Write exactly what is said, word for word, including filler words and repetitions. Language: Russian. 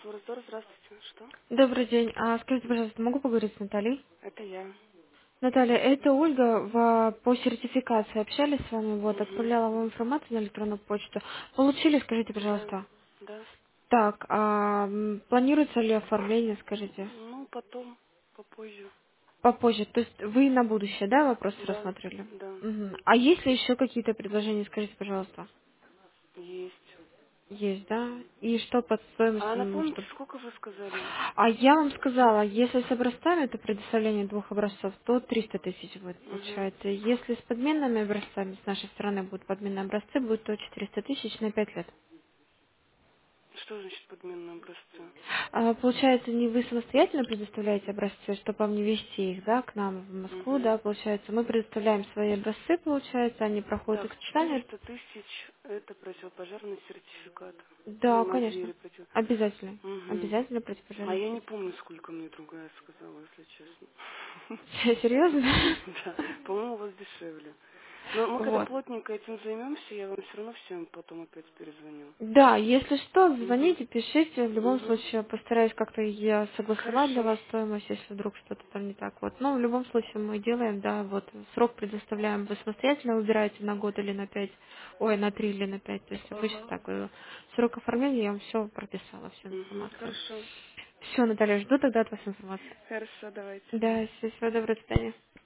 Флоридор, здравствуйте. Что? Добрый день. А скажите, пожалуйста, могу поговорить с Натальей? Это я. Наталья, это Ольга. В- по сертификации общались с вами, вот, Угу. отправляла вам информацию на электронную почту. Получили, скажите, Да. пожалуйста. Да. Так, а м, планируется ли оформление, скажите? Ну, потом, попозже. Попозже. То есть вы на будущее, да, вопросы Да. рассмотрели? Да. Мгм. А есть ли еще какие-то предложения, скажите, пожалуйста? Есть. Есть, да? И что под А стоимостью, ну, напомните, чтобы... сколько вы сказали? А я вам сказала, если с образцами, это предоставление двух образцов, то триста тысяч будет, Угу. получается. Если с подменными образцами, с нашей стороны будут подменные образцы, будет то четыреста тысяч на пять лет. Что значит подменные образцы? А, получается, не вы самостоятельно предоставляете образцы, чтобы вам не вести их, да, к нам в Москву, Угу. да, получается. Мы предоставляем свои образцы, получается, они проходят Так, испытания. четыреста тысяч это противопожарный сертификат. Да, Ну, на конечно. двери против. Обязательно. Угу. Обязательно А противопожарный я не сертификат. помню, сколько мне другая сказала, если честно. Серьезно? Да, по-моему, у вас дешевле. Но мы когда Вот. плотненько этим займемся, я вам все равно всем потом опять перезвоню. Да, если что, Угу. звоните, пишите. В любом Угу. случае, постараюсь как-то я согласовать для Хорошо. вас стоимость, если вдруг что-то там не так. Вот. Но в любом случае мы делаем, да, вот срок предоставляем. Вы самостоятельно выбираете на год или на пять, ой, на три или на пять. То есть обычно Ага. так. э, Срок оформления я вам все прописала, всю Угу. информацию. Хорошо. Все, Наталья, жду тогда от вас информацию. Хорошо, давайте. Да, всего доброго, до свидания.